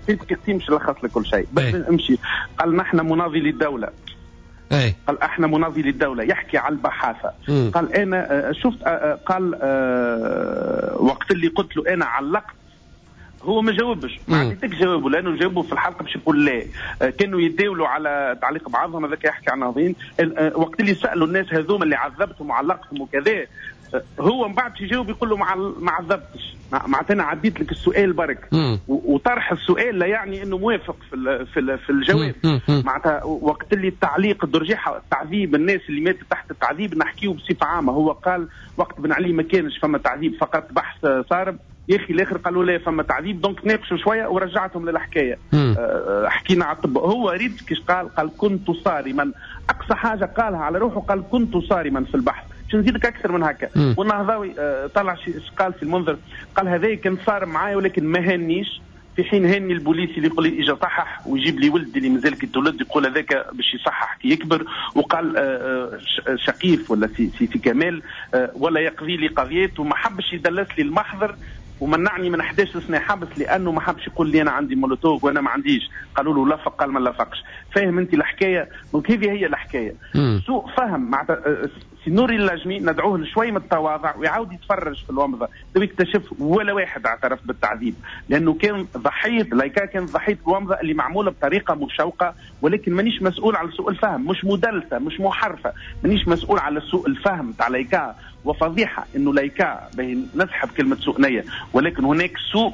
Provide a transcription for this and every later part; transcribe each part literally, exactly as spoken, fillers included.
في كرتي مش لخص لك كل شيء بس امشي. قال نحن مناضي للدوله. أي. قال احنا مناضي للدوله، يحكي على البحاثه. مم. قال انا شفت قال وقت اللي قلت له انا علقت هو ما جاوبش، ما عطيتك جوابه لانه جاوبوا في الحلقه باش يقول لا. كانوا يداولوا على تعليق بعضهم، هذاك يحكي عن ناضين. وقت اللي سالوا الناس هذوما اللي عذبتهم وعلقتهم وكذا، هو من بعد يجاوب يقول له ما عذبتش، معناتها انا عديت لك السؤال برك. وطرح السؤال لا يعني انه موافق في في في الجواب. معناتها وقت اللي التعليق الدرجيحه التعذيب الناس اللي ماتت تحت التعذيب نحكيه بصفه عامه. هو قال وقت بن علي ما كانش فما تعذيب فقط بحث صارم. يا اخي الاخر قالوا لا فما تعذيب، دونك تناقشوا شويه ورجعتهم للحكايه. أه حكينا على الطب. هو ريت كيش قال قال كنت صارما، اقصى حاجه قالها على روحه قال كنت صارما في البحث. شو نزيدك اكثر من هكا. والنهضاوي أه طلع شي قال في المنذر، قال هذا كان صارم معايا ولكن ما هنيش، في حين هاني البوليسي اللي يقول لي اجا صحح ويجيب لي ولدي اللي مازال كي تولد يقول هذاك باش يصحح كي يكبر. وقال أه شقيف ولا في في, في كمال أه ولا يقضي لي قضيات وما حبش يدلس لي المحضر ومنعني من احد عشر سنه حبس لانه ما حبش يقول لي انا عندي مولوتوف وانا ما عنديش. قالوا له لفق، قال ما لفقش. فاهم انت الحكايه؟ دونك هذه هي الحكايه. مم. سوء فهم مع سي نوري اللاجمي ندعوه لشوي من التواضع ويعاود يتفرج في الومضه تو يكتشف ولا واحد اعترف بالتعذيب، لانه كان ضحيه لايكا كان ضحيه الومضه اللي معموله بطريقه مشوقه. ولكن مانيش مسؤول على سوء الفهم، مش مدلسه مش محرفه. مانيش مسؤول على سوء الفهم تاع لايكا. وفضيحه انه لايكا نسحب كلمه سوء نيه، ولكن هناك سوء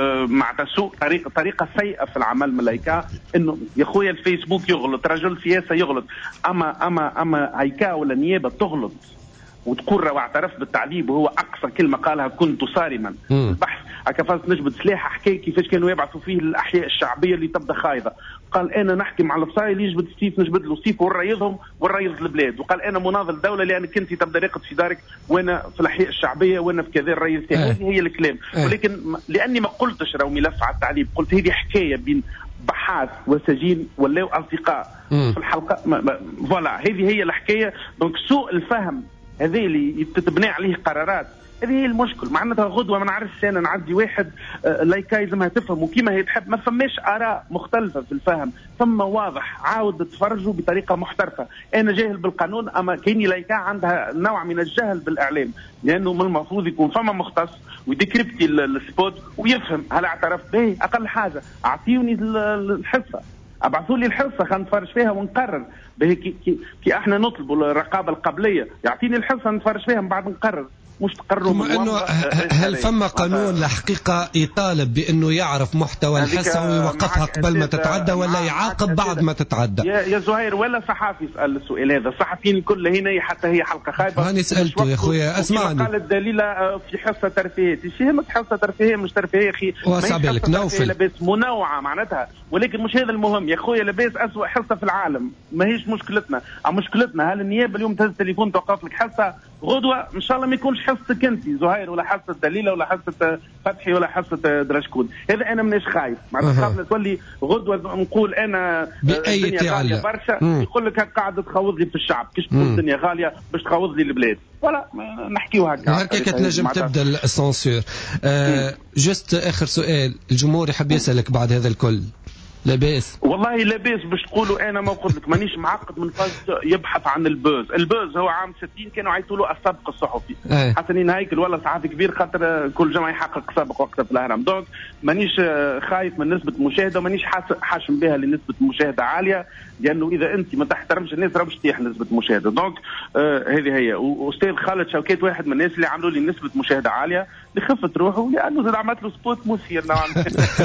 مع سوء طريقه طريقه سيئه في العمل من لايكا. انه يا خويا الفيسبوك يغلط، رجل سياسه يغلط، اما اما اما هيكا ولا نيابه تغلط وتقول راه اعترف بالتعذيب وهو اقصى كلمه قالها كنت صارما. البحث هكا فاز نجبد سلاح حكى كيفاش كانوا يبعثوا فيه الاحياء الشعبيه اللي تبدا خايضه. قال انا نحكي مع الفصايل اللي يجبد السيف نجبد له السيف ونريضهم ونريض البلاد. وقال انا مناضل دوله لانك انت تبدا راقد في دارك وانا في الاحياء الشعبيه وانا في كذا الرئيس تاعي. هذه هي الكلام. ولكن لاني ما قلتش راهو ملف على التعذيب، قلت هذه حكايه بين بحاث وسجين ولاو اصدقاء في الحلقه. فوالا هذه هي الحكايه. دونك سوء الفهم هذا اللي تتبنى عليه قرارات، هذه هي المشكل. معناتها غدوه ما نعرفش انا نعدي واحد آه لايكا لازمها تفهم وكيما هي تحب. ما فماش اراء مختلفه في الفهم، ثم واضح. عاود تفرجوا بطريقه محترفه. انا جاهل بالقانون، اما كايني لايكا عندها نوع من الجهل بالاعلام، لانه من المفروض يكون فما مختص ويديكريبتي السبوت ويفهم هل اعترف به. اقل حاجه اعطيوني الحصه، ابعثوا لي الحصه خلينا نتفرج فيها ونقرر. به كي, كي, كي احنا نطلبوا الرقابه القبليه يعطيني الحصه نتفرج فيها من بعد نقرر. مش تقرروا ثم انه هل فما قانون الحقيقه يطالب بانه يعرف محتوى الحصه ويوقفها قبل ما تتعدى ولا يعاقب بعد ما تتعدى؟ يا, يا زهير ولا صحافي يسال السؤال هذا. الصحفيين الكل هنا حتى هي حلقه خايبه. انا سالته يا خويا اسمعني. قال الدليله في حصه ترفيهيه، ايش هي حصه ترفيهيه مش ترفيهيه اخي؟ وصعب لك نوفل لاباس منوعه معناتها، ولكن مش هذا المهم يا خويا. لاباس اسوء حصه في العالم ماهيش مشكلتنا. مشكلتنا هل النيابه اليوم تهز التليفون توقف لك حصه غدوه ان شاء الله ما يكونش حصتك انت زهير ولا حصه دليله ولا حصه فتحي ولا حصه درشكود. هذا انا مانيش خايف. معناتها قبل تولي غدوه نقول انا الدنيا غاليه برشا يقول لك هاك قاعد تخوض لي في الشعب كيش تقول الدنيا غاليه باش تخوض لي البلاد. ولا نحكيو هكا هكاك تنجم تبدا السانسور. آه جست اخر سؤال الجمهور يحب يسالك بعد هذا الكل. لاباس والله لاباس باش تقولوا انا ما قلت لك مانيش معقد من فاز يبحث عن البوز. البوز هو عام ستين كانوا يعيطوا له السابق الصحفي. أيه. حسنين هيكل ولا صحفي كبير خاطر كل جمعه يحقق سابق وقتها في الاهرام. دونك مانيش خايف من نسبه المشاهده ومانيش حاشم بها لنسبه مشاهده عاليه، لانه اذا انت ما تحترمش الناس راه باش تطيح نسبه المشاهده. دونك آه هذه هي. واستاذ خالد شوكات واحد من الناس اللي عملوا لي نسبه مشاهده عاليه لخفت روحه لانه زاد عملت له سبوت مثير نوعا ما.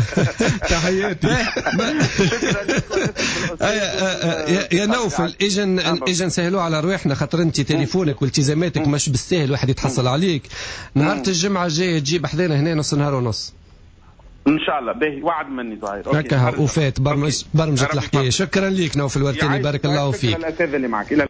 تحياتي. يا نوفل اجا اجا نسهلوا على روحنا خاطر انت تليفونك والتزاماتك مش بالسهل واحد يتحصل عليك. نهار الجمعه الجايه تجيب حذانا هنا نص نهار ونص ان شاء الله. باهي وعد مني ظاهر. هكا وفات برمج برمجه الحكايه. شكرا لك نوفل ورتيني بارك الله فيك. شكرا للاستاذ اللي معك.